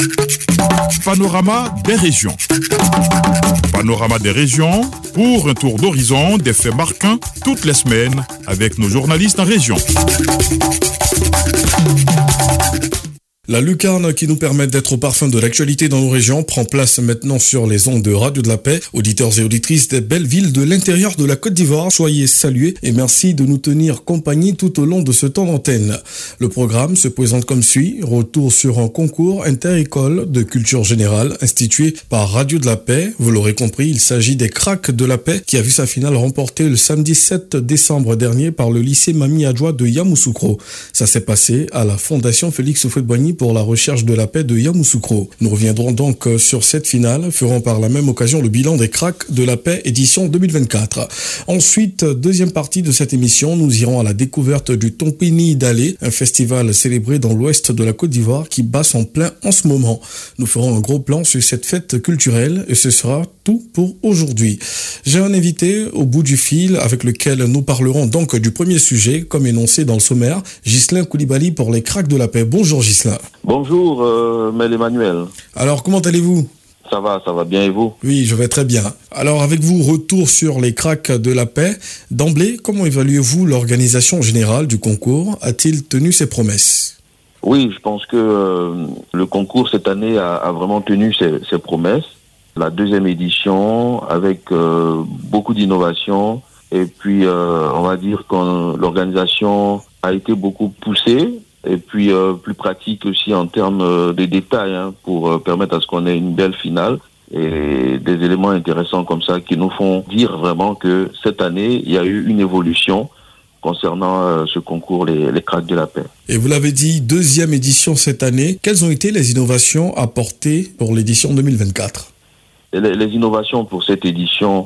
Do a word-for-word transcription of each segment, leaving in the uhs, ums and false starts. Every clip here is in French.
Panorama des régions. Panorama des régions pour un tour d'horizon des faits marquants toutes les semaines avec nos journalistes en région. La lucarne qui nous permet d'être au parfum de l'actualité dans nos régions prend place maintenant sur les ondes de Radio de la Paix. Auditeurs et auditrices des belles villes de l'intérieur de la Côte d'Ivoire, soyez salués et merci de nous tenir compagnie tout au long de ce temps d'antenne. Le programme se présente comme suit. Retour sur un concours inter-école de culture générale institué par Radio de la Paix. Vous l'aurez compris, il s'agit des Cracks de la Paix qui a vu sa finale remportée le samedi sept décembre dernier par le lycée Mami Adjoa de Yamoussoukro. Ça s'est passé à la Fondation Félix Houphouët-Boigny pour la recherche de la paix de Yamoussoukro. Nous reviendrons donc sur cette finale, ferons par la même occasion le bilan des Cracks de la paix édition deux mille vingt-quatre. Ensuite, deuxième partie de cette émission, nous irons à la découverte du Tompini Dallé, un festival célébré dans l'ouest de la Côte d'Ivoire qui bat son plein en ce moment. Nous ferons un gros plan sur cette fête culturelle et ce sera tout pour aujourd'hui. J'ai un invité au bout du fil avec lequel nous parlerons donc du premier sujet, comme énoncé dans le sommaire, Ghislain Koulibaly pour les Cracks de la paix. Bonjour Ghislain. Bonjour, euh, Mel Emmanuel. Alors, comment allez-vous ? Ça va, ça va bien et vous ? Oui, je vais très bien. Alors, avec vous, retour sur les Cracks de la paix. D'emblée, comment évaluez-vous l'organisation générale du concours ? A-t-il tenu ses promesses ? Oui, je pense que euh, le concours cette année a, a vraiment tenu ses, ses promesses. La deuxième édition avec euh, beaucoup d'innovation et puis euh, on va dire que l'organisation a été beaucoup poussée. Et puis euh, plus pratique aussi en termes euh, de détails hein, pour euh, permettre à ce qu'on ait une belle finale et des éléments intéressants comme ça qui nous font dire vraiment que cette année, il y a eu une évolution concernant euh, ce concours, les, les Cracks de la paix. Et vous l'avez dit, deuxième édition cette année. Quelles ont été les innovations apportées pour l'édition deux mille vingt-quatre ? les, les innovations pour cette édition,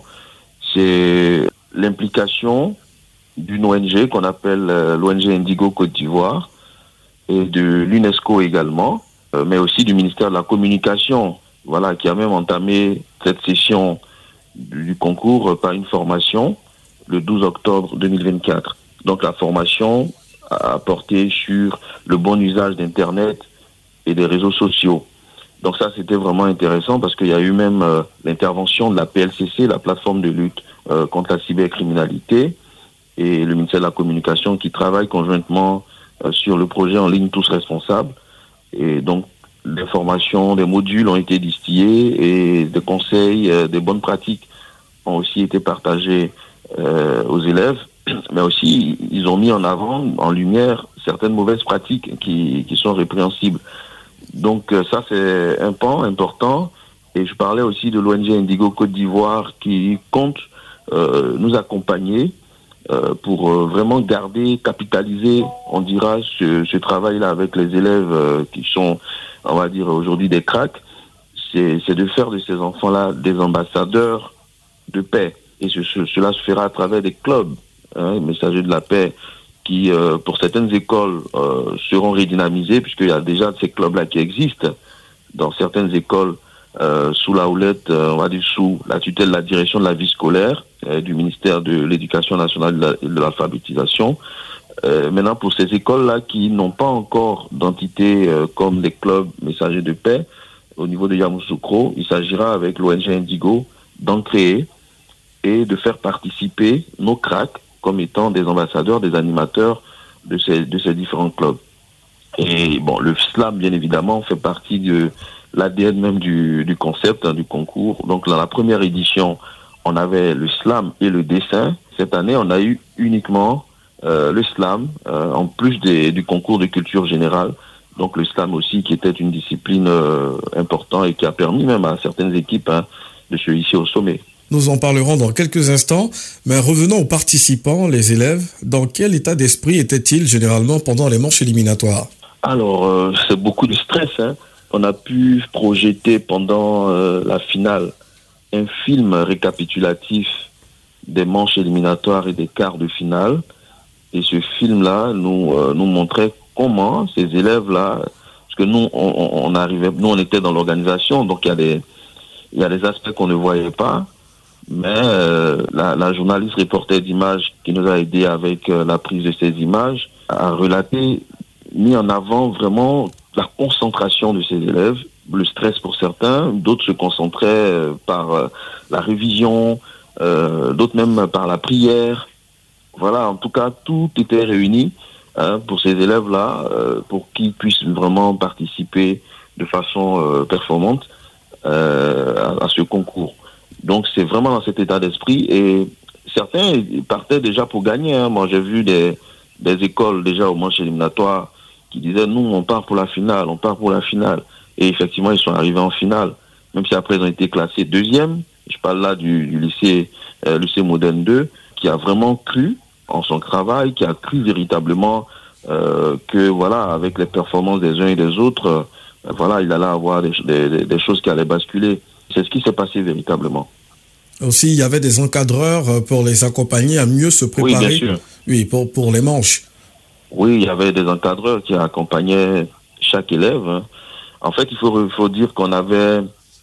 c'est l'implication d'une O N G qu'on appelle euh, l'O N G Indigo Côte d'Ivoire, et de l'UNESCO également, euh, mais aussi du ministère de la Communication, voilà, qui a même entamé cette session du, du concours euh, par une formation le douze octobre deux mille vingt-quatre. Donc la formation a porté sur le bon usage d'Internet et des réseaux sociaux. Donc ça, c'était vraiment intéressant parce qu'il y a eu même euh, l'intervention de la P L C C, la plateforme de lutte euh, contre la cybercriminalité, et le ministère de la Communication qui travaille conjointement sur le projet en ligne Tous Responsables. Et donc, des formations, des modules ont été distillés et des conseils, euh, des bonnes pratiques ont aussi été partagés euh, aux élèves. Mais aussi, ils ont mis en avant, en lumière, certaines mauvaises pratiques qui, qui sont répréhensibles. Donc, euh, ça, c'est un pan important. Et je parlais aussi de l'O N G Indigo Côte d'Ivoire qui compte euh, nous accompagner Euh, pour euh, vraiment garder, capitaliser, on dira, ce, ce travail-là avec les élèves euh, qui sont, on va dire, aujourd'hui des cracks, c'est, c'est de faire de ces enfants-là des ambassadeurs de paix. Et ce, ce, cela se fera à travers des clubs, hein, messagers de la paix, qui, euh, pour certaines écoles, euh, seront redynamisés, puisqu'il y a déjà ces clubs-là qui existent dans certaines écoles, Euh, sous la houlette, euh, on va dire sous la tutelle de la direction de la vie scolaire, euh, du ministère de l'Éducation nationale et de, la, de l'alphabétisation. Euh, maintenant, pour ces écoles-là qui n'ont pas encore d'entité euh, comme les clubs messagers de paix, au niveau de Yamoussoukro, il s'agira avec l'O N G Indigo d'en créer et de faire participer nos cracks comme étant des ambassadeurs, des animateurs de ces, de ces différents clubs. Et bon, le slam, bien évidemment, fait partie de l'A D N même du, du concept, hein, du concours. Donc, dans la première édition, on avait le slam et le dessin. Cette année, on a eu uniquement euh, le slam, euh, en plus des, du concours de culture générale. Donc, le slam aussi, qui était une discipline euh, importante et qui a permis même à certaines équipes hein, de se hisser au sommet. Nous en parlerons dans quelques instants, mais revenons aux participants, les élèves. Dans quel état d'esprit étaient-ils généralement pendant les manches éliminatoires ? Alors, euh, c'est beaucoup de stress, hein. On a pu projeter pendant euh, la finale un film récapitulatif des manches éliminatoires et des quarts de finale. Et ce film-là nous, euh, nous montrait comment ces élèves-là, parce que nous, on, on arrivait, nous, on était dans l'organisation, donc il y a des, il y a des aspects qu'on ne voyait pas. Mais euh, la, la journaliste reporter d'images qui nous a aidés avec euh, la prise de ces images a relaté, mis en avant vraiment la concentration de ces élèves, le stress pour certains, d'autres se concentraient euh, par euh, la révision, euh, d'autres même par la prière. Voilà, en tout cas, tout était réuni hein, pour ces élèves-là, euh, pour qu'ils puissent vraiment participer de façon euh, performante euh, à, à ce concours. Donc, c'est vraiment dans cet état d'esprit. Et certains partaient déjà pour gagner. Hein. Moi, j'ai vu des, des écoles déjà au manche éliminatoire qui disaient, nous, on part pour la finale, on part pour la finale. Et effectivement, ils sont arrivés en finale, même si après, ils ont été classés deuxième. Je parle là du, du lycée, euh, lycée Moderne deux, qui a vraiment cru en son travail, qui a cru véritablement euh, que, voilà, avec les performances des uns et des autres, euh, voilà, il allait avoir des, des, des choses qui allaient basculer. C'est ce qui s'est passé véritablement. Aussi, il y avait des encadreurs pour les accompagner à mieux se préparer. Oui, bien sûr. Oui, pour, pour les manches. Oui, il y avait des encadreurs qui accompagnaient chaque élève. Hein. En fait, il faut, il faut dire qu'on avait,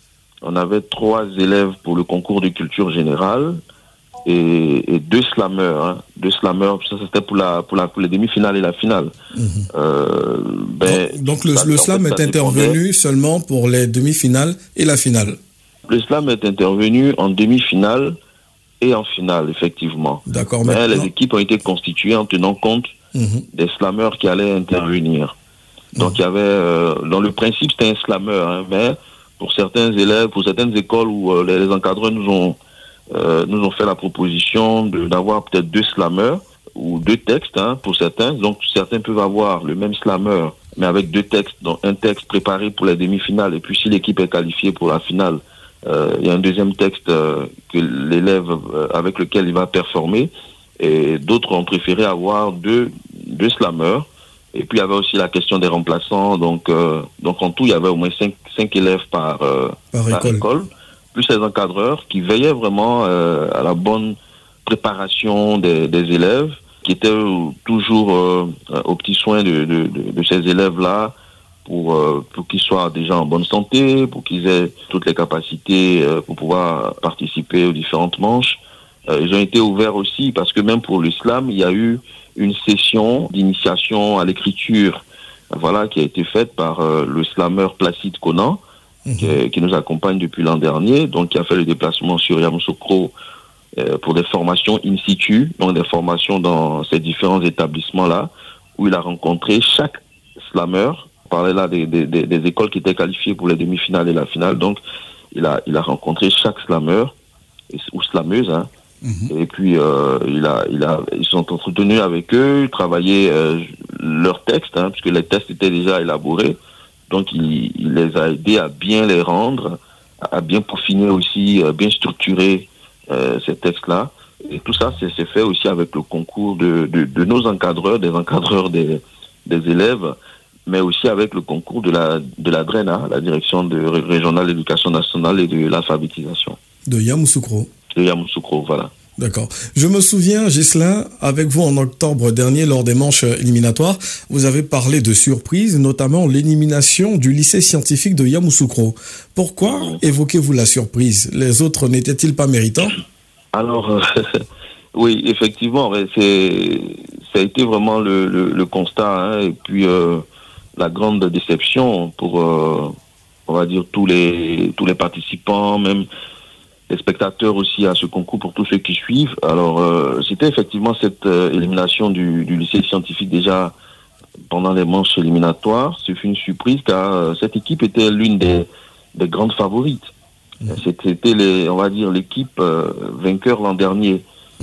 on avait trois élèves pour le concours de culture générale et, et deux slameurs. Hein. Deux slameurs, ça c'était pour, la, pour, la, pour les demi-finales et la finale. Mmh. Euh, ben, donc donc le, ça, le slam en fait, est intervenu dépendait. seulement pour les demi-finales et la finale. Le slam est intervenu en demi-finale et en finale, effectivement. D'accord. Mais maintenant... les équipes ont été constituées en tenant compte mmh. des slameurs qui allaient intervenir. Donc, mmh. il y avait, euh, dans le principe, c'était un slameur, hein, mais pour certains élèves, pour certaines écoles où euh, les, les encadreurs nous ont, euh, nous ont fait la proposition de, d'avoir peut-être deux slameurs ou deux textes, hein, pour certains. Donc, certains peuvent avoir le même slameur, mais avec deux textes, donc un texte préparé pour la demi-finale, et puis si l'équipe est qualifiée pour la finale, euh, il y a un deuxième texte euh, que l'élève, euh, avec lequel il va performer, et d'autres ont préféré avoir deux, deux slameurs. Et puis, il y avait aussi la question des remplaçants. Donc, euh, donc en tout, il y avait au moins cinq, cinq élèves par, euh, par, par école. école, plus les encadreurs qui veillaient vraiment euh, à la bonne préparation des, des élèves, qui étaient toujours euh, aux petits soins de, de, de, de ces élèves-là pour, euh, pour qu'ils soient déjà en bonne santé, pour qu'ils aient toutes les capacités euh, pour pouvoir participer aux différentes manches. Euh, ils ont été ouverts aussi parce que même pour l'islam, il y a eu une session d'initiation à l'écriture, voilà, qui a été faite par euh, le slameur Placide Conan, mmh. qui, qui nous accompagne depuis l'an dernier, donc qui a fait le déplacement sur Yamoussoukro euh, pour des formations in situ, donc des formations dans ces différents établissements-là, où il a rencontré chaque slameur. On parlait là des, des, des écoles qui étaient qualifiées pour les demi-finales et la finale, donc il a, il a rencontré chaque slameur, ou slameuse, hein. Mmh. Et puis euh, il a, il a, ils sont entretenus avec eux, travaillaient euh, leurs textes, hein, puisque les textes étaient déjà élaborés. Donc il, il les a aidés à bien les rendre, à bien peaufiner aussi, à bien structurer euh, ces textes-là. Et tout ça, c'est, c'est fait aussi avec le concours de, de, de nos encadreurs, des encadreurs des, des élèves, mais aussi avec le concours de la, de la D R E N A, la Direction de, régionale d'éducation nationale et de l'alphabétisation. De Yamoussoukro. De Yamoussoukro, voilà. D'accord. Je me souviens, Ghislain, avec vous en octobre dernier, lors des manches éliminatoires, vous avez parlé de surprise, notamment l'élimination du lycée scientifique de Yamoussoukro. Pourquoi évoquez-vous la surprise? Les autres n'étaient-ils pas méritants? Alors, euh, oui, effectivement, c'est, ça a été vraiment le, le, le constat, hein, et puis euh, la grande déception pour, euh, on va dire, tous les, tous les participants, même les spectateurs aussi à ce concours, pour tous ceux qui suivent. Alors, euh, c'était effectivement cette euh, élimination du, du lycée scientifique déjà pendant les manches éliminatoires. Ce fut une surprise car euh, cette équipe était l'une des, des grandes favorites. Mmh. C'était, les, on va dire, l'équipe euh, vainqueur l'an dernier.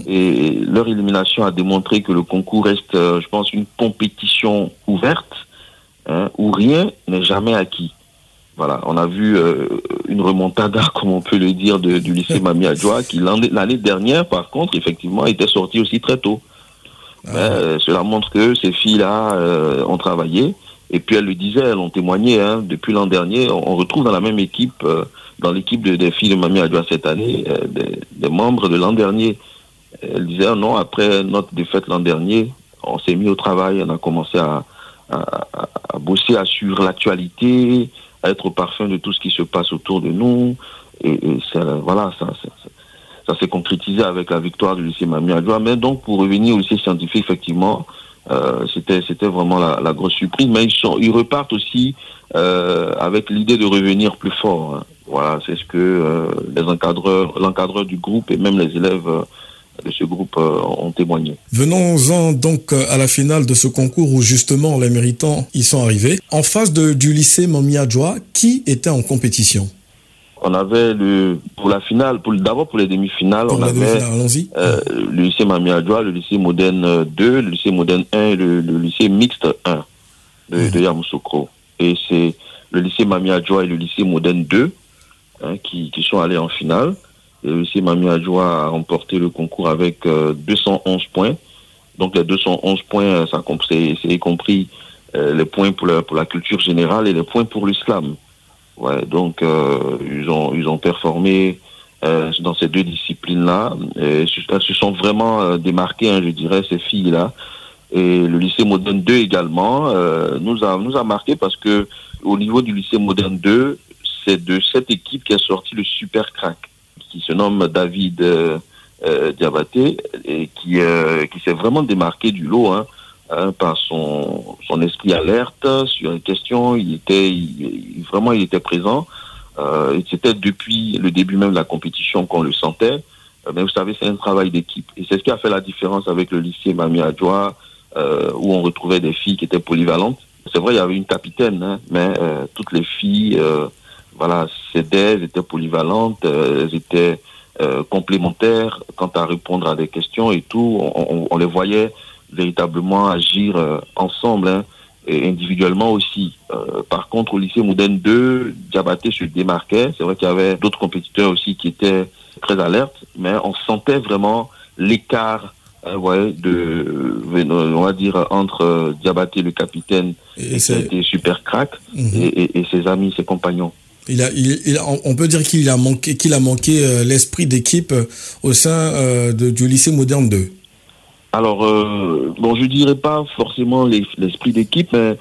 Et leur élimination a démontré que le concours reste, euh, je pense, une compétition ouverte, hein, où rien n'est jamais acquis. Voilà, on a vu euh, une remontada, comme on peut le dire, de, du lycée Mami Adjoa, qui l'année, l'année dernière, par contre, effectivement, était sorti aussi très tôt. Ah. Mais, euh, cela montre que ces filles-là euh, ont travaillé, et puis elles le disaient, elles ont témoigné, hein, depuis l'an dernier, on, on retrouve dans la même équipe, euh, dans l'équipe de, des filles de Mami Adjoa cette année, euh, des, des membres de l'an dernier. Elles disaient, oh non, après notre défaite l'an dernier, on s'est mis au travail, on a commencé à, à, à, à bosser, à suivre l'actualité, à être au parfum de tout ce qui se passe autour de nous. Et, et ça, voilà, ça, ça, ça s'est concrétisé avec la victoire du lycée Mami Adjoa. Mais donc, pour revenir au lycée scientifique, effectivement, Euh, c'était, c'était vraiment la, la grosse surprise. Mais ils, sont, ils repartent aussi euh, avec l'idée de revenir plus fort. Hein. Voilà, c'est ce que euh, les encadreurs, l'encadreur du groupe et même les élèves euh, de ce groupe euh, ont témoigné. Venons-en donc à la finale de ce concours où justement les méritants y sont arrivés. En face de, du lycée Mamia Adjoa, qui était en compétition? On avait le pour la finale, pour d'abord pour les demi-finales, pour on avait demi euh, le lycée Mamia Adjoa, le lycée Moderne deux, le lycée Moderne un et le, le lycée Mixte un de, mmh. de Yamoussoukro. Et c'est le lycée Mamia Adjoa et le lycée Moderne deux hein, qui, qui sont allés en finale. Et le lycée Mamia Adjoa a remporté le concours avec euh, deux cent onze points. Donc les deux cent onze points, ça c'est, c'est y compris euh, les points pour la, pour la culture générale et les points pour l'islam. Ouais, donc euh, ils ont ils ont performé euh, dans ces deux disciplines-là. Et elles se sont vraiment euh, démarquées, hein, je dirais, ces filles-là. Et le lycée Moderne deux également euh, nous a nous a marqué parce que au niveau du lycée Moderne deux, c'est de cette équipe qui a sorti le super crack, qui se nomme David euh, euh, Diabaté et qui euh, qui s'est vraiment démarqué du lot, hein. Hein, par son son esprit alerte sur les questions, il était il, il, vraiment il était présent. Euh, et c'était depuis le début même de la compétition qu'on le sentait. Euh, mais vous savez, c'est un travail d'équipe et c'est ce qui a fait la différence avec le lycée Mamia Adjoa euh, où on retrouvait des filles qui étaient polyvalentes. C'est vrai, il y avait une capitaine, hein, mais euh, toutes les filles, euh, voilà, s'aidaient, elles étaient polyvalentes, euh, elles étaient euh, complémentaires quant à répondre à des questions et tout. On, on, on les voyait véritablement agir euh, ensemble, hein, et individuellement aussi. Euh, par contre, au lycée Moderne deux, Diabaté se démarquait. C'est vrai qu'il y avait d'autres compétiteurs aussi qui étaient très alertes, mais on sentait vraiment l'écart, euh, ouais, de, on va dire, entre euh, Diabaté, le capitaine, et qui était super crack, mm-hmm. et, et, et ses amis, ses compagnons. Il a, il, il a, on peut dire qu'il a manqué, qu'il a manqué euh, l'esprit d'équipe euh, au sein euh, de, du lycée Moderne deux. Alors, euh, bon, je dirais pas forcément les, l'esprit d'équipe, mais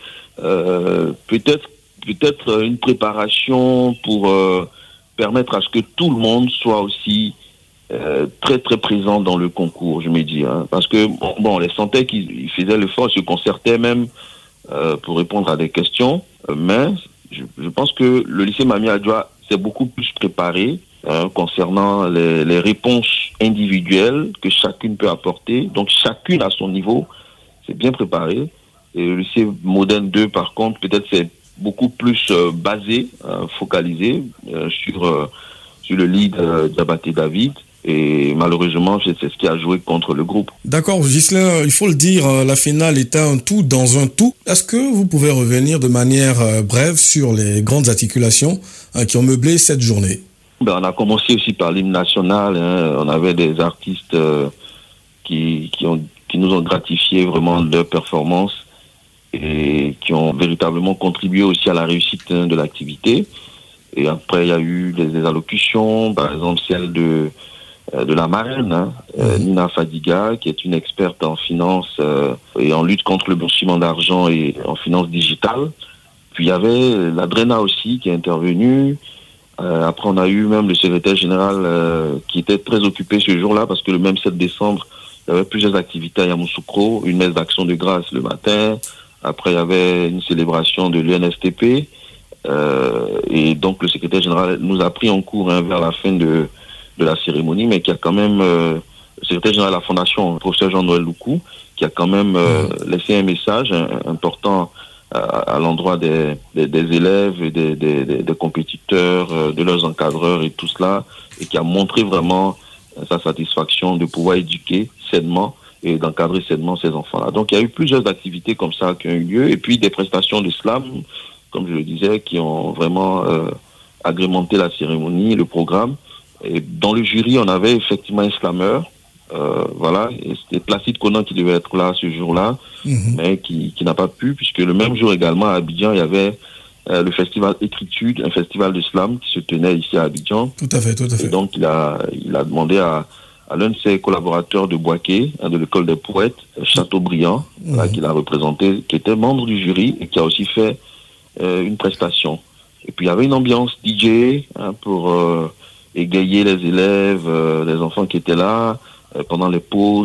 euh, peut-être, peut-être une préparation pour euh, permettre à ce que tout le monde soit aussi euh, très très présent dans le concours, je me dis, hein, parce que bon, bon, on les sentait qu'ils faisaient l'effort, ils se concertaient même euh, pour répondre à des questions, mais je, je pense que le lycée Mamia Adjoa s'est beaucoup plus préparé. Hein, concernant les, les réponses individuelles que chacune peut apporter. Donc chacune à son niveau, c'est bien préparé. Et le lycée Moderne deux, par contre, peut-être c'est beaucoup plus euh, basé, euh, focalisé euh, sur, euh, sur le lead euh, Diabaté David. Et malheureusement, c'est, c'est ce qui a joué contre le groupe. D'accord, Ghislain, il faut le dire, la finale était un tout dans un tout. Est-ce que vous pouvez revenir de manière euh, brève sur les grandes articulations hein, qui ont meublé cette journée? Ben, on a commencé aussi par l'hymne national. Hein. On avait des artistes euh, qui, qui, ont, qui nous ont gratifié vraiment de leur performance et qui ont véritablement contribué aussi à la réussite hein, de l'activité. Et après, il y a eu des, des allocutions, par exemple celle de, euh, de la marraine, hein, euh, Nina Fadiga, qui est une experte en finance euh, et en lutte contre le blanchiment d'argent et en finance digitale. Puis il y avait la Drena aussi qui est intervenue. Euh, après, on a eu même le secrétaire général euh, qui était très occupé ce jour-là parce que le même sept décembre, il y avait plusieurs activités à Yamoussoukro, une messe d'action de grâce le matin. Après, il y avait une célébration de l'U N S T P. Euh, et donc, le secrétaire général nous a pris en cours hein, vers la fin de, de la cérémonie, mais qui a quand même, euh, le secrétaire général de la Fondation, le professeur Jean-Noël Loukou, qui a quand même euh, laissé un message hein, important à, à l'endroit des, des, des élèves et des, des, des, des compétiteurs, euh, de leurs encadreurs et tout cela, et qui a montré vraiment euh, sa satisfaction de pouvoir éduquer sainement et d'encadrer sainement ces enfants-là. Donc il y a eu plusieurs activités comme ça qui ont eu lieu, et puis des prestations de slam, comme je le disais, qui ont vraiment euh, agrémenté la cérémonie, le programme. Et dans le jury, on avait effectivement un slameur, Euh, voilà, et c'était Placide Conan qui devait être là ce jour-là, mmh. mais qui, qui n'a pas pu, puisque le même jour également à Abidjan, il y avait euh, le festival Écritude, un festival de slam qui se tenait ici à Abidjan. Tout à fait, tout à fait. Et donc il a, il a demandé à, à l'un de ses collaborateurs de Boaké, hein, de l'école des poètes, Chateaubriand, mmh. là, qu'il a représenté, qui était membre du jury et qui a aussi fait euh, une prestation. Et puis il y avait une ambiance D J hein, pour euh, égayer les élèves, euh, les enfants qui étaient là, pendant les pauses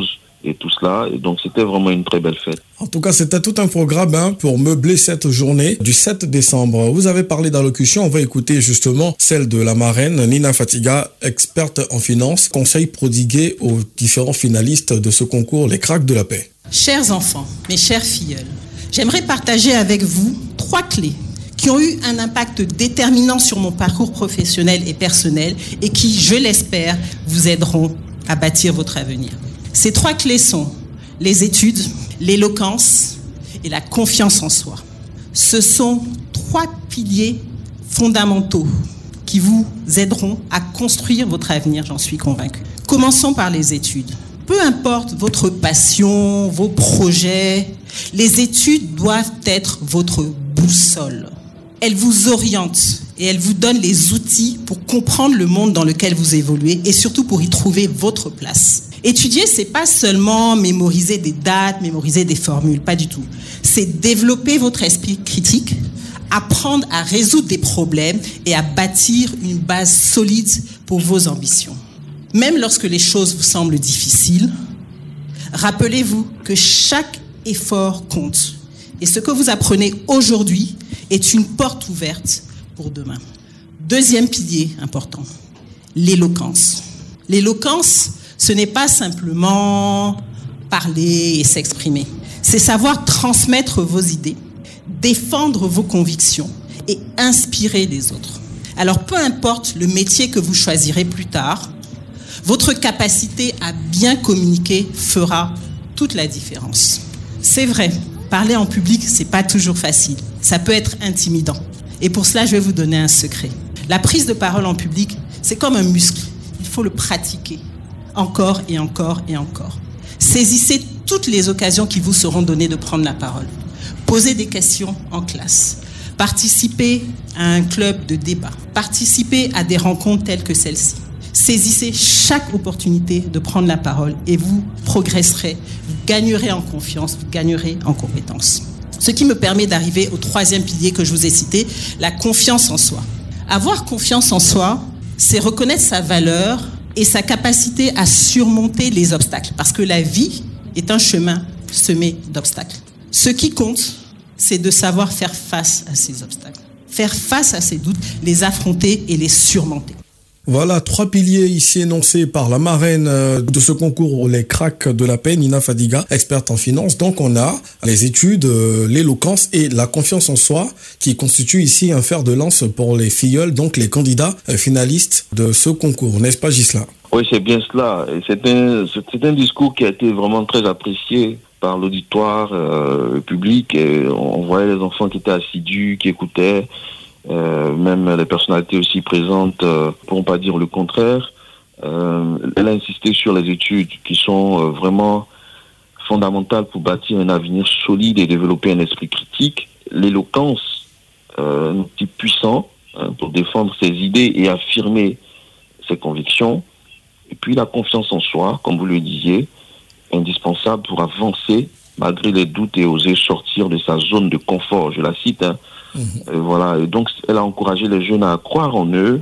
et tout cela. Et donc, c'était vraiment une très belle fête. En tout cas, c'était tout un programme hein, pour meubler cette journée du sept décembre. Vous avez parlé d'allocution. On va écouter justement celle de la marraine, Nina Fatiga, experte en finance, conseil prodigué aux différents finalistes de ce concours, les Cracks de la paix. Chers enfants, mes chers filleuls, j'aimerais partager avec vous trois clés qui ont eu un impact déterminant sur mon parcours professionnel et personnel et qui, je l'espère, vous aideront à bâtir votre avenir. Ces trois clés sont les études, l'éloquence et la confiance en soi. Ce sont trois piliers fondamentaux qui vous aideront à construire votre avenir, j'en suis convaincue. Commençons par les études. Peu importe votre passion, vos projets, les études doivent être votre boussole. Elles vous orientent et elles vous donnent les outils pour comprendre le monde dans lequel vous évoluez et surtout pour y trouver votre place. Étudier, c'est pas seulement mémoriser des dates, mémoriser des formules, pas du tout. C'est développer votre esprit critique, apprendre à résoudre des problèmes et à bâtir une base solide pour vos ambitions. Même lorsque les choses vous semblent difficiles, rappelez-vous que chaque effort compte. Et ce que vous apprenez aujourd'hui est une porte ouverte pour demain. Deuxième pilier important, l'éloquence. L'éloquence, ce n'est pas simplement parler et s'exprimer. C'est savoir transmettre vos idées, défendre vos convictions et inspirer les autres. Alors, peu importe le métier que vous choisirez plus tard, votre capacité à bien communiquer fera toute la différence. C'est vrai, parler en public, c'est pas toujours facile. Ça peut être intimidant. Et pour cela, je vais vous donner un secret. La prise de parole en public, c'est comme un muscle. Il faut le pratiquer encore et encore et encore. Saisissez toutes les occasions qui vous seront données de prendre la parole. Posez des questions en classe. Participez à un club de débat. Participez à des rencontres telles que celle-ci. Saisissez chaque opportunité de prendre la parole et vous progresserez, vous gagnerez en confiance, vous gagnerez en compétences. Ce qui me permet d'arriver au troisième pilier que je vous ai cité, la confiance en soi. Avoir confiance en soi, c'est reconnaître sa valeur et sa capacité à surmonter les obstacles. Parce que la vie est un chemin semé d'obstacles. Ce qui compte, c'est de savoir faire face à ces obstacles. Faire face à ces doutes, les affronter et les surmonter. Voilà, trois piliers ici énoncés par la marraine de ce concours, les Cracks de la paix, Nina Fatiga, experte en finance. Donc on a les études, l'éloquence et la confiance en soi qui constituent ici un fer de lance pour les filleuls, donc les candidats finalistes de ce concours. N'est-ce pas, Ghislain? Oui, c'est bien cela. C'est un, c'est un discours qui a été vraiment très apprécié par l'auditoire euh, public. Et on voyait les enfants qui étaient assidus, qui écoutaient. Euh, même les personnalités aussi présentes euh, pourront pas dire le contraire. Euh, elle a insisté sur les études qui sont euh, vraiment fondamentales pour bâtir un avenir solide et développer un esprit critique. L'éloquence, euh, un outil puissant hein, pour défendre ses idées et affirmer ses convictions. Et puis la confiance en soi, comme vous le disiez, indispensable pour avancer malgré les doutes et oser sortir de sa zone de confort. Je la cite, hein. Mmh. Euh, voilà. Et donc, elle a encouragé les jeunes à croire en eux,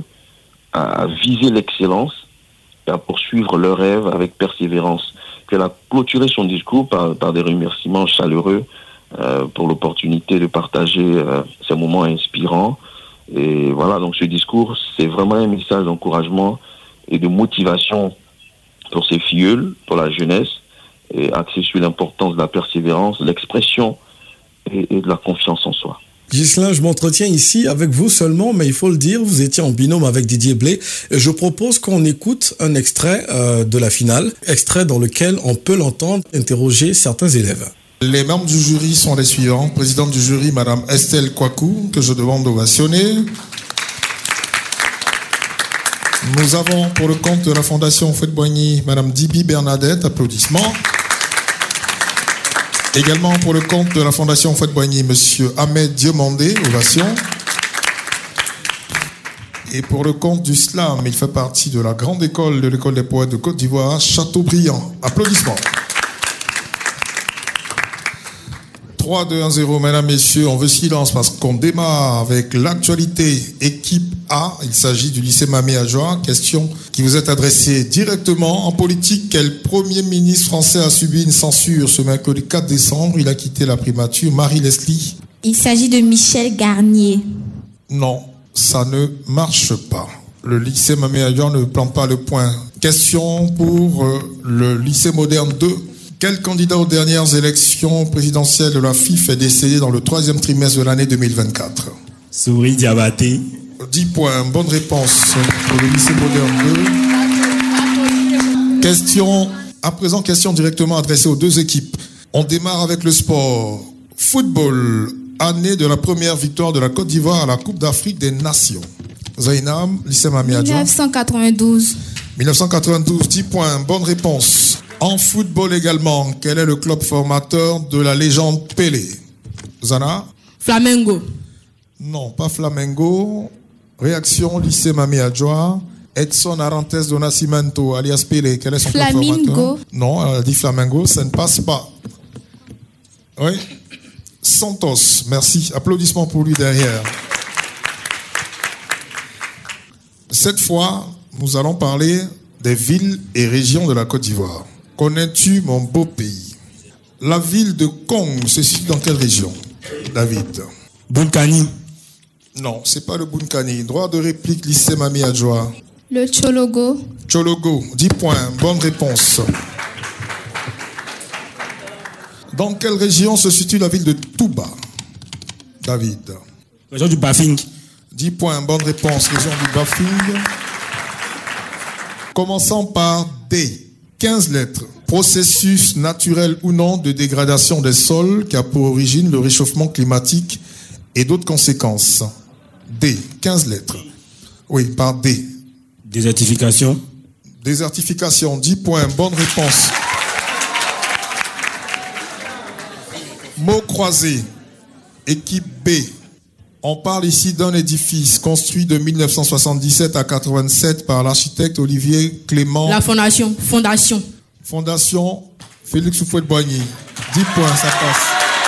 à viser l'excellence et à poursuivre leurs rêves avec persévérance. Puis elle a clôturé son discours par, par des remerciements chaleureux euh, pour l'opportunité de partager euh, ces moments inspirants. Et voilà, donc ce discours, c'est vraiment un message d'encouragement et de motivation pour ces filleuls, pour la jeunesse, et axé sur l'importance de la persévérance, l'expression et, et de la confiance en soi. Ghislain, je m'entretiens ici avec vous seulement, mais il faut le dire, vous étiez en binôme avec Didier Blé. Je propose qu'on écoute un extrait euh, de la finale, extrait dans lequel on peut l'entendre interroger certains élèves. Les membres du jury sont les suivants. Présidente du jury, Madame Estelle Kwaku, que je demande d'ovationner. Nous avons pour le compte de la Fondation Houphouët-Boigny, Madame Dibi Bernadette, applaudissements. Également pour le compte de la Fondation Houphouët-Boigny, Monsieur Ahmed Diomandé, ovation. Et pour le compte du slam, il fait partie de la grande école de l'école des poètes de Côte d'Ivoire, Châteaubriand, applaudissements. trois, deux, un, zéro, mesdames, messieurs, on veut silence parce qu'on démarre avec l'actualité équipe A. Il s'agit du lycée Mamé Adjoa. Question qui vous est adressée directement. En politique, quel premier ministre français a subi une censure ce mercredi quatre décembre? Il a quitté la primature. Marie-Leslie. Il s'agit de Michel Garnier. Non, ça ne marche pas. Le lycée Mamé Adjoa ne plante pas le point. Question pour euh, le lycée moderne deux. Quel candidat aux dernières élections présidentielles de la F I F est décédé dans le troisième trimestre de l'année deux mille vingt-quatre? Souris Diabaté. dix points, bonne réponse pour le lycée moderne deux. Question, à présent, question directement adressée aux deux équipes. On démarre avec le sport. Football, année de la première victoire de la Côte d'Ivoire à la Coupe d'Afrique des Nations. Zainam, lycée Mamé Adjoa. dix-neuf cent quatre-vingt-douze. dix-neuf cent quatre-vingt-douze, dix points, bonne réponse. En football également, quel est le club formateur de la légende Pelé? Zana? Flamengo. Non, pas Flamengo. Réaction, lycée Mamé Adjoa. Edson Arantes do Nascimento, alias Pelé, quel est son club formateur? Flamingo. Non, elle a dit Flamengo, ça ne passe pas. Oui. Santos, merci. Applaudissements pour lui derrière. Cette fois, nous allons parler des villes et régions de la Côte d'Ivoire. Connais-tu mon beau pays? La ville de Kong se situe dans quelle région, David? Bunkani. Non, c'est pas le Bunkani. Droit de réplique, lycée Mamé Adjoa. Le Tchologo. Tchologo, dix points, bonne réponse. Dans quelle région se situe la ville de Touba, David? Région du Bafing. dix points, bonne réponse, région du Bafing. Commençons par D. quinze lettres. Processus naturel ou non de dégradation des sols qui a pour origine le réchauffement climatique et d'autres conséquences. D. quinze lettres. Oui, par D. Désertification. Désertification, dix points, bonne réponse. Mot croisé. Équipe B. On parle ici d'un édifice construit de mille neuf cent soixante-dix-sept à quatre-vingt-sept par l'architecte Olivier Clément. La fondation. Fondation. Fondation Félix Houphouët-Boigny. dix points, ça passe.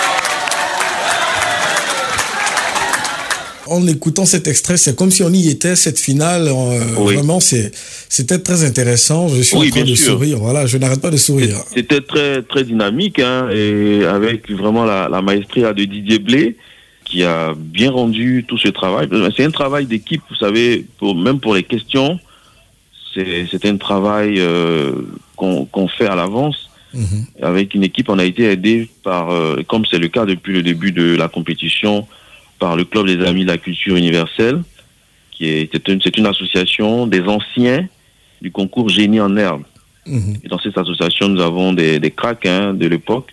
En écoutant cet extrait, c'est comme si on y était, cette finale. Euh, oui. Vraiment, c'est, c'était très intéressant. Je suis oui, en train de sûr. sourire. Voilà, je n'arrête pas de sourire. C'était très, très dynamique, hein, et avec vraiment la, la maestria de Didier Blé, qui a bien rendu tout ce travail. C'est un travail d'équipe, vous savez, pour, même pour les questions, c'est, c'est un travail euh, qu'on, qu'on fait à l'avance. Mm-hmm. Avec une équipe, on a été aidé par, euh, comme c'est le cas depuis le début de la compétition, par le Club des Amis de la Culture Universelle, qui est, c'est, une, c'est une association des anciens du concours Génie en Herbe. Mmh. Et dans cette association, nous avons des, des cracks hein, de l'époque,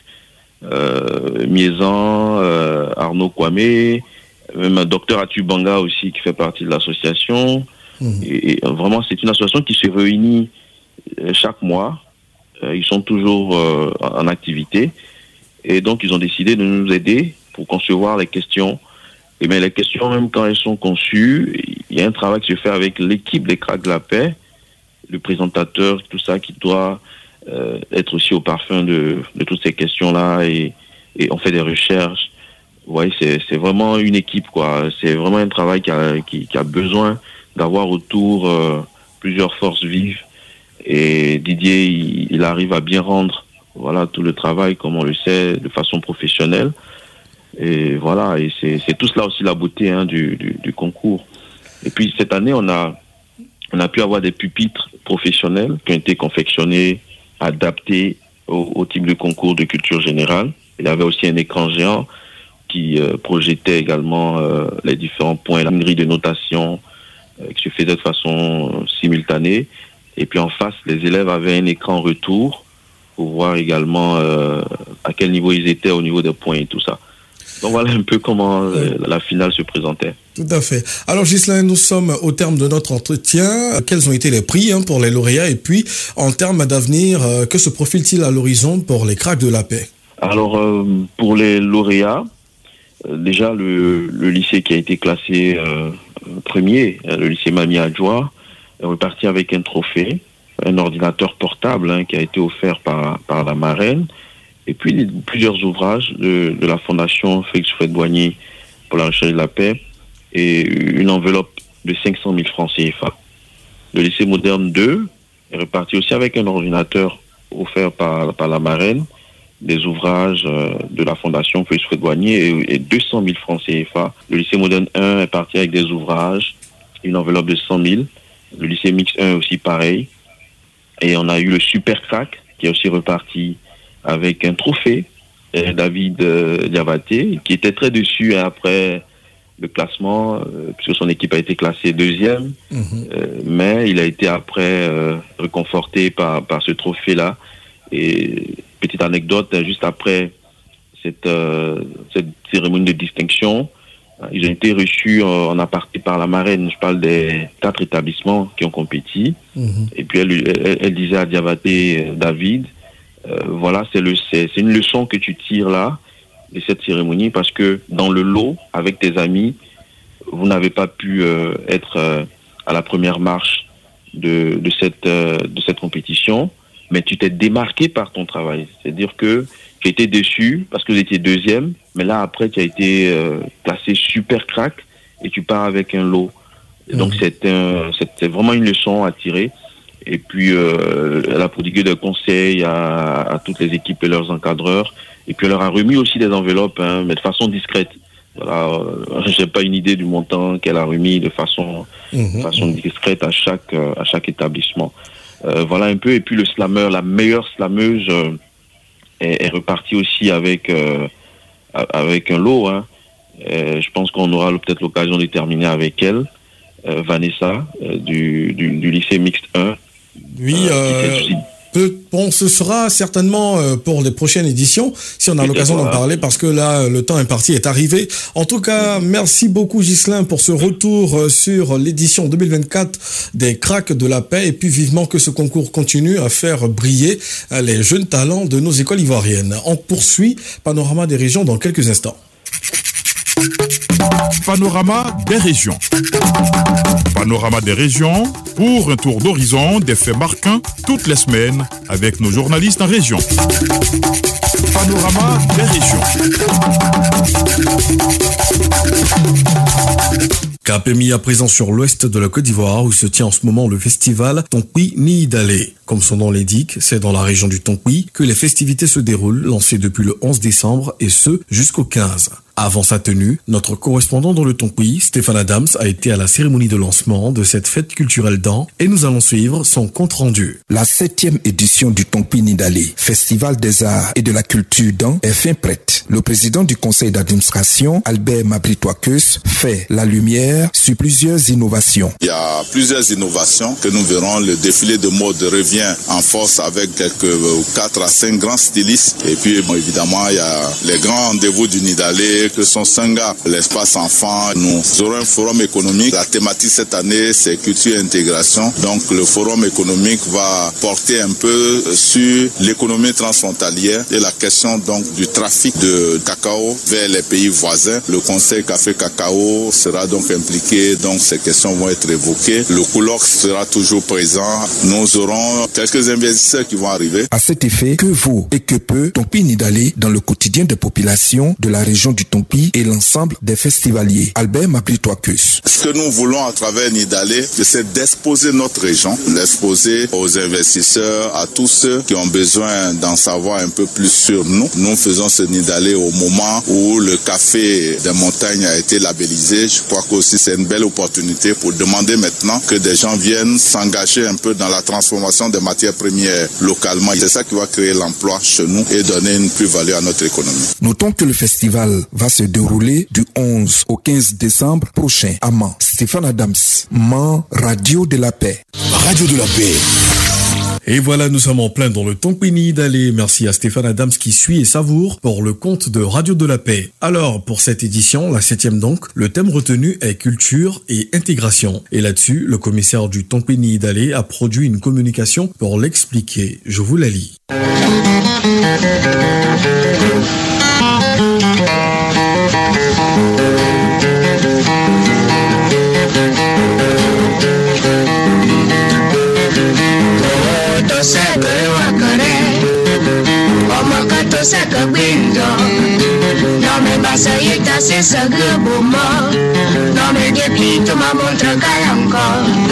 euh, Miezan, euh, Arnaud Kwame, même Docteur Atubanga aussi, qui fait partie de l'association. Mmh. Et, et vraiment, c'est une association qui se réunit euh, chaque mois. Euh, ils sont toujours euh, en activité. Et donc, ils ont décidé de nous aider pour concevoir les questions. Et bien, les questions, même quand elles sont conçues, il y a un travail qui se fait avec l'équipe des Cracks de la Paix, le présentateur, tout ça, qui doit euh, être aussi au parfum de, de toutes ces questions-là. Et, et on fait des recherches. Vous voyez, c'est, c'est vraiment une équipe, quoi. C'est vraiment un travail qui a, qui, qui a besoin d'avoir autour euh, plusieurs forces vives. Et Didier, il, il arrive à bien rendre voilà, tout le travail, comme on le sait, de façon professionnelle. Et voilà, et c'est, c'est tout cela aussi la beauté hein, du, du, du concours. Et puis cette année, on a, on a pu avoir des pupitres professionnels qui ont été confectionnés, adaptés au, au type de concours de culture générale. Il y avait aussi un écran géant qui euh, projetait également euh, les différents points, la grille de notation euh, qui se faisait de façon euh, simultanée. Et puis en face, les élèves avaient un écran retour pour voir également euh, à quel niveau ils étaient au niveau des points et tout ça. Donc voilà un peu comment euh, la finale se présentait. Tout à fait. Alors Ghislain, nous sommes au terme de notre entretien. Quels ont été les prix hein, pour les lauréats? Et puis, en termes d'avenir, euh, que se profile-t-il à l'horizon pour les Cracks de la Paix? Alors, euh, pour les lauréats, euh, déjà le, le lycée qui a été classé euh, premier, le lycée Mamé Adjoa, est reparti avec un trophée, un ordinateur portable hein, qui a été offert par, par la marraine. Et puis plusieurs ouvrages de, de la Fondation Félix Houphouët-Boigny pour la recherche de la paix et une enveloppe de cinq cent mille francs C F A. Le lycée moderne deux est reparti aussi avec un ordinateur offert par, par la marraine, des ouvrages euh, de la Fondation Félix Houphouët-Boigny et, et deux cent mille francs C F A. Le lycée moderne un est parti avec des ouvrages, une enveloppe de cent mille. Le lycée mixte un aussi pareil. Et on a eu le Super Crack qui est aussi reparti avec un trophée, euh, David euh, Diabaté, qui était très déçu après le classement, euh, puisque son équipe a été classée deuxième, mmh. euh, mais il a été après euh, réconforté par, par ce trophée-là. Et petite anecdote, juste après cette, euh, cette cérémonie de distinction, ils ont été reçus en, en aparté par la marraine. Je parle des quatre établissements qui ont compétit. Mmh. Et puis elle, elle, elle disait à Diabaté, David, euh, voilà, c'est, le, c'est, c'est une leçon que tu tires là, de cette cérémonie, parce que dans le lot, avec tes amis, vous n'avez pas pu euh, être euh, à la première marche de, de, cette, euh, de cette compétition, mais tu t'es démarqué par ton travail. C'est-à-dire que tu étais déçu parce que vous étiez deuxième, mais là, après, tu as été euh, classé super crack et tu pars avec un lot. Mmh. Donc, c'est, un, c'est, c'est vraiment une leçon à tirer. Et puis, euh, elle a prodigué des conseils à, à toutes les équipes et leurs encadreurs. Et puis, elle leur a remis aussi des enveloppes, hein, mais de façon discrète. Voilà, euh, j'ai pas une idée du montant qu'elle a remis de façon, mmh. de façon discrète à chaque, euh, à chaque établissement. Euh, voilà un peu. Et puis, le slammer, la meilleure slameuse euh, est, est repartie aussi avec, euh, avec un lot. Hein. Euh, je pense qu'on aura peut-être l'occasion de terminer avec elle. Euh, Vanessa, euh, du, du, du lycée mixte un. Oui, euh, peut, bon, ce sera certainement euh, pour les prochaines éditions, si on a l'occasion d'en parler, parce que là, le temps imparti est arrivé. En tout cas, merci beaucoup Ghislain pour ce retour euh, sur l'édition deux mille vingt-quatre des Cracks de la paix, et puis vivement que ce concours continue à faire briller euh, les jeunes talents de nos écoles ivoiriennes. On poursuit Panorama des régions dans quelques instants. Panorama des régions. Panorama des régions pour un tour d'horizon des faits marquants toutes les semaines avec nos journalistes en région. Panorama des régions. Cap est mis à présent sur l'ouest de la Côte d'Ivoire où se tient en ce moment le festival Tonkwi Niidalé. Comme son nom l'indique, c'est dans la région du Tonkwi que les festivités se déroulent, lancées depuis le onze décembre et ce jusqu'au quinze. Avant sa tenue, notre correspondant dans le Tonkwi, Stéphane Adams, a été à la cérémonie de lancement de cette fête culturelle d'An et nous allons suivre son compte-rendu. La septième édition du Tonkwi Niidalé, Festival des arts et de la culture d'An, est fin prête. Le président du conseil d'administration, Albert Mabritoakeus, fait la lumière sur plusieurs innovations. Il y a plusieurs innovations que nous verrons. Le défilé de mode revient en force avec quelques quatre à cinq grands stylistes. Et puis, bon, évidemment, il y a les grands rendez-vous du Niidalé, que sont Sanga, l'espace enfant. Nous aurons un forum économique. La thématique cette année, c'est culture et intégration. Donc, le forum économique va porter un peu sur l'économie transfrontalière et la question donc du trafic de cacao vers les pays voisins. Le conseil Café Cacao sera donc impliqué. Donc, ces questions vont être évoquées. Le colloque sera toujours présent. Nous aurons quelques investisseurs qui vont arriver. À cet effet, que vaut et que peut Tonkwi Niidalé dans le quotidien des populations de la région du Tonkwi et l'ensemble des festivaliers? Albert Mabritoakeus. Ce que nous voulons à travers Niidalé, c'est d'exposer notre région, d'exposer aux investisseurs, à tous ceux qui ont besoin d'en savoir un peu plus sur nous. Nous faisons ce Niidalé au moment où le café des montagnes a été labellisé. Je crois qu'aussi c'est une belle opportunité pour demander maintenant que des gens viennent s'engager un peu dans la transformation des matières premières localement. C'est ça qui va créer l'emploi chez nous et donner une plus-value à notre économie. Notons que le festival va se dérouler du onze au quinze décembre prochain à Mans. Stéphane Adams, Mans, Radio de la Paix. Radio de la Paix. Et voilà, nous sommes en plein dans le Tonkwi Niidalé. Merci à Stéphane Adams qui suit et savoure pour le compte de Radio de la Paix. Alors, pour cette édition, la septième donc, le thème retenu est culture et intégration. Et là-dessus, le commissaire du Tonkwi Niidalé a produit une communication pour l'expliquer. Je vous la lis. seka binzo no me basa yeta se sega bomo no me depuis tu m'as montré kayanko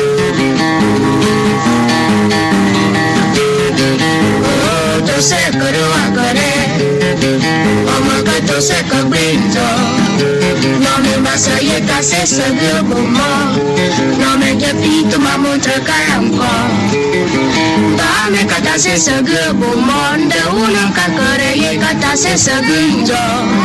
oh tu seka ruakore oh ma tu seka binzo no me basa yeta se sega bomo no me depuis tu m'as montré kayanko me kata se sege bomonde una kakare ye kata se seginjo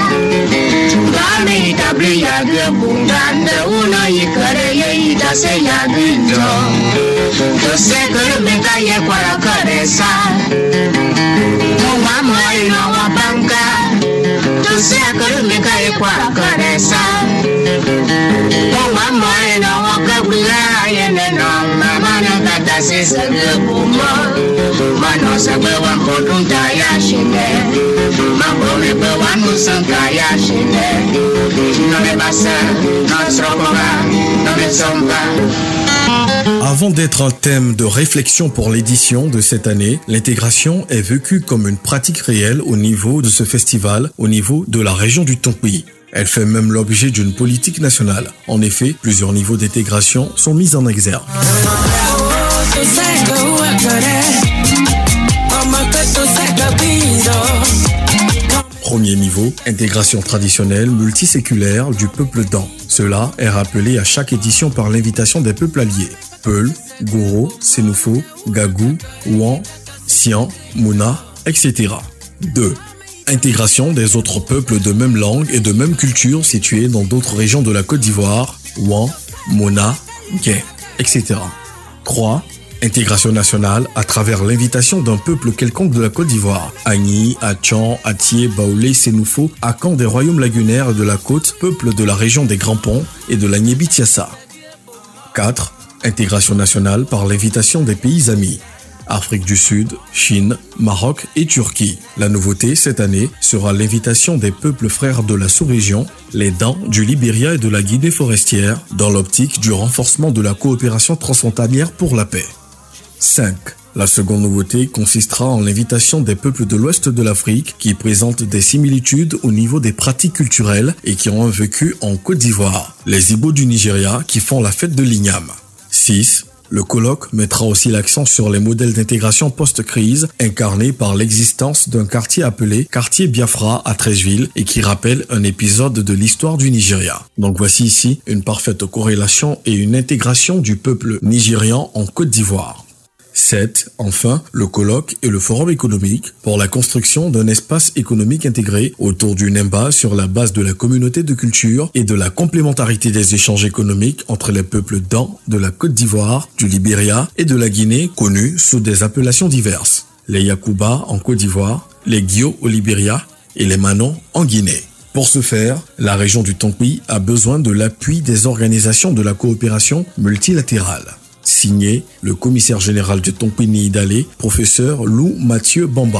me itabli ya ge bungande una yikare ye ita se ya ginjo to se kare me kaye kwara kare sa no mama ino wa banka to se kare me kaye kwara kare sa no mama ino wa kabula ye ne no mama na kata se sege bomonde mano sabe wan kodunta ya shinde mambo me be wan musanka ya shinde no me basa no srokoba no me somba. Avant d'être un thème de réflexion pour l'édition de cette année, l'intégration est vécue comme une pratique réelle au niveau de ce festival, au niveau de la région du Tongpi. Elle fait même l'objet d'une politique nationale. En effet, plusieurs niveaux d'intégration sont mis en exergue. Premier niveau, intégration traditionnelle multiséculaire du peuple Dan. Cela est rappelé à chaque édition par l'invitation des peuples alliés. Peul, Goro, Sénoufo, Gagou, Ouan, Sian, Mouna, et cetera. deux. Intégration des autres peuples de même langue et de même culture situés dans d'autres régions de la Côte d'Ivoire, Ouan, Mona, Gué, et cetera. trois. Intégration nationale à travers l'invitation d'un peuple quelconque de la Côte d'Ivoire. Agni, Atchan, Atié, Baoulé, Sénoufo, Akan des royaumes lagunaires de la côte, peuple de la région des Grands Ponts et de la Niébi-Tiassa. quatre. Intégration nationale par l'invitation des pays amis. Afrique du Sud, Chine, Maroc et Turquie. La nouveauté cette année sera l'invitation des peuples frères de la sous-région, les Dan du Libéria et de la Guinée forestière, dans l'optique du renforcement de la coopération transfrontalière pour la paix. cinq. La seconde nouveauté consistera en l'invitation des peuples de l'ouest de l'Afrique qui présentent des similitudes au niveau des pratiques culturelles et qui ont un vécu en Côte d'Ivoire. Les Ibo du Nigeria qui font la fête de l'Igname. six. Le colloque mettra aussi l'accent sur les modèles d'intégration post-crise incarnés par l'existence d'un quartier appelé quartier Biafra à Treichville et qui rappelle un épisode de l'histoire du Nigeria. Donc voici ici une parfaite corrélation et une intégration du peuple nigérian en Côte d'Ivoire. sept. Enfin, le colloque et le forum économique pour la construction d'un espace économique intégré autour du Nemba sur la base de la communauté de culture et de la complémentarité des échanges économiques entre les peuples Dan de la Côte d'Ivoire, du Libéria et de la Guinée connus sous des appellations diverses. Les Yakuba en Côte d'Ivoire, les Guyo au Libéria et les Manon en Guinée. Pour ce faire, la région du Tongpi a besoin de l'appui des organisations de la coopération multilatérale. Signé le commissaire général du Tongpi Nidalé, professeur Lou Mathieu Bamba.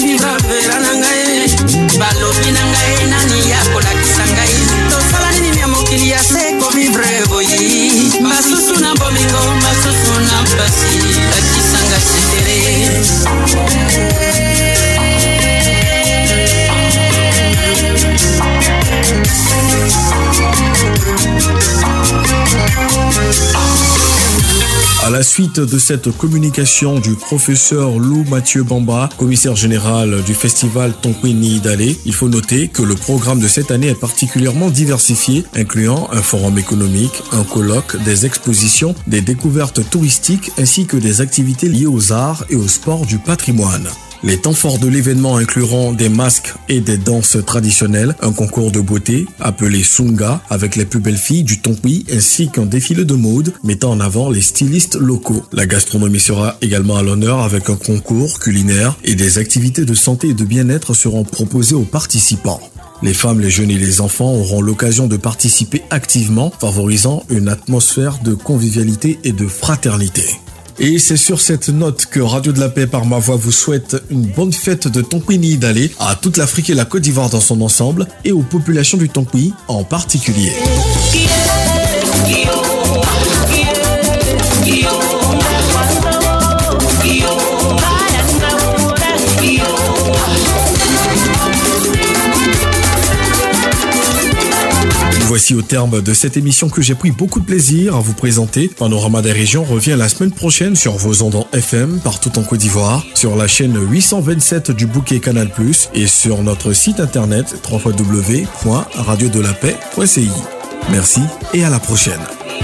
À la suite de cette communication du professeur Lou Mathieu Bamba, commissaire général du festival Tongpi Nidalé, il faut noter que le programme de cette année est particulièrement diversifié, incluant un forum économique, un colloque, des expositions, des découvertes touristiques ainsi que des activités liées aux arts et au sport du patrimoine. Les temps forts de l'événement incluront des masques et des danses traditionnelles, un concours de beauté appelé Sunga avec les plus belles filles du Tongpi ainsi qu'un défilé de mode mettant en avant les stylistes locaux. La gastronomie sera également à l'honneur avec un concours culinaire et des activités de santé et de bien-être seront proposées aux participants. Les femmes, les jeunes et les enfants auront l'occasion de participer activement, favorisant une atmosphère de convivialité et de fraternité. Et c'est sur cette note que Radio de la Paix par ma voix vous souhaite une bonne fête de Tongpi Nidalé à toute l'Afrique et la Côte d'Ivoire dans son ensemble et aux populations du Tongpi en particulier. ainsi au terme de cette émission que j'ai pris beaucoup de plaisir à vous présenter. Panorama des régions revient la semaine prochaine sur vos ondes en F M partout en Côte d'Ivoire, sur la chaîne huit cent vingt-sept du bouquet Canal plus, et sur notre site internet w w w point radio de la paix point c i. Merci et à la prochaine.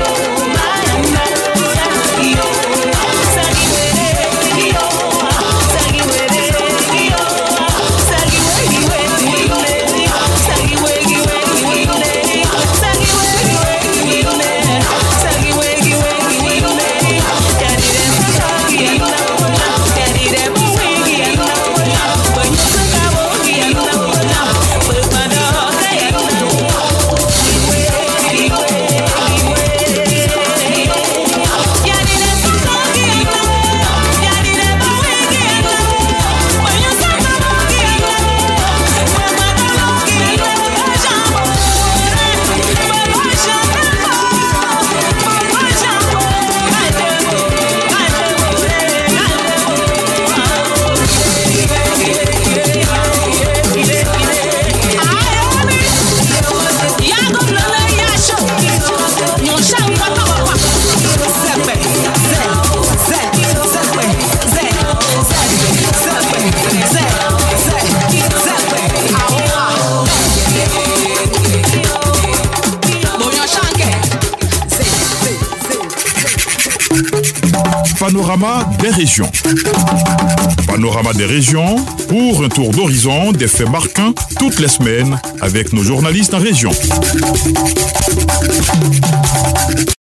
Panorama des régions. Panorama des régions pour un tour d'horizon des faits marquants toutes les semaines avec nos journalistes en région.